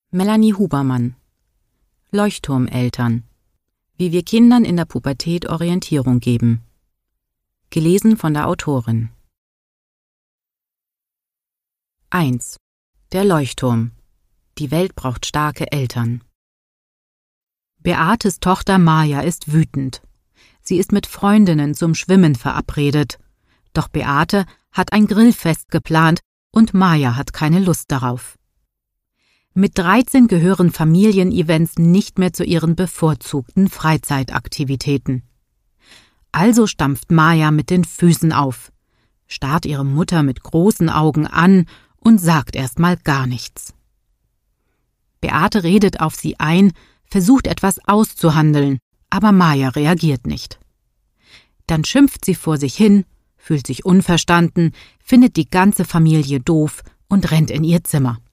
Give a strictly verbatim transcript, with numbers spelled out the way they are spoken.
Melanie Hubermann. Leuchtturmeltern. Wie wir Kindern in der Pubertät Orientierung geben. Gelesen von der Autorin. eins. Der Leuchtturm. Die Welt braucht starke Eltern. Beates Tochter Maja ist wütend. Sie ist mit Freundinnen zum Schwimmen verabredet. Doch Beate hat ein Grillfest geplant und Maja hat keine Lust darauf. Mit dreizehn gehören Familienevents nicht mehr zu ihren bevorzugten Freizeitaktivitäten. Also stampft Maja mit den Füßen auf, starrt ihre Mutter mit großen Augen an und sagt erstmal gar nichts. Beate redet auf sie ein, versucht etwas auszuhandeln, aber Maja reagiert nicht. Dann schimpft sie vor sich hin, fühlt sich unverstanden, findet die ganze Familie doof und rennt in ihr Zimmer.